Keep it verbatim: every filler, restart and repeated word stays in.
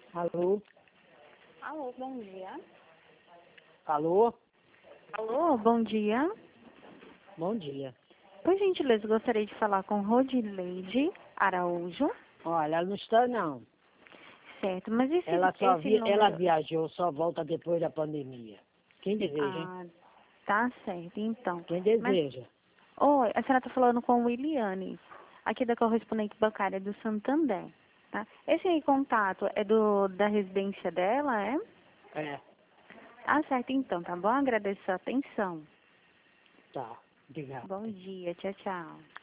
Alô? Alô, bom dia. Alô? Alô, bom dia. Bom dia. Por gentileza, gostaria de falar com Rodileide Araújo. Olha, ela não está não. Certo, mas esse, Ela só esse via, número... ela viajou, só volta depois da pandemia. Quem deseja, hein? Ah, tá certo, então. Quem Mas, deseja. oi, a senhora está falando com Williane, aqui da correspondente bancária do Santander, tá? Esse contato é do, da residência dela, é? É, Ah, certo, então, tá bom? Agradeço a atenção. tá. Obrigado. Bom dia, tchau, tchau.